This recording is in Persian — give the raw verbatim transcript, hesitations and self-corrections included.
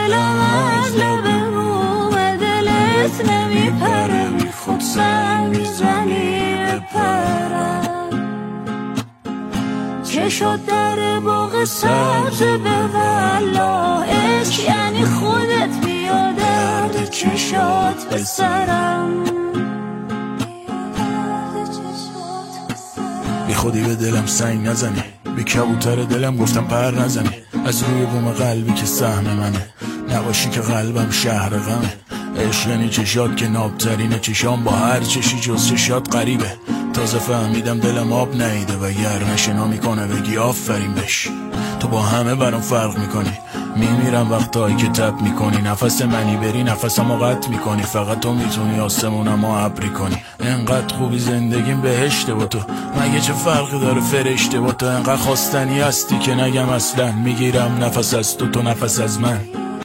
دلم از لب رومه دلت نمیپره بی خود سنگ میزنی بپرم چشات در باغ سبز به والا عشق یعنی خودت بیا درد چشات به سرم بی خودی به دلم سنگ نزنی بی کبوتر دلم گفتم پر نزنی از روی بوم قلبی که سهم منه نباشی که قلبم شهر غمه عشق یعنی چشات که نابترینه چشام با هر چشی جز چشات غریبه تازه فهمیدم دلم آب نیده و گر نشنا میکنه بگی آفرین بش تو با همه برام فرق میکنی میمیرم وقتایی که تب میکنی نفس منی بری نفسمو قطع میکنی فقط تو میتونی آسمونمو ابری کنی انقدر خوبی زندگیم بهشته با تو مگه چه فرقی داره فرشته با تو انقدر خواستنی هستی که نگم اصلا میگیرم نفس از تو تو نفس از من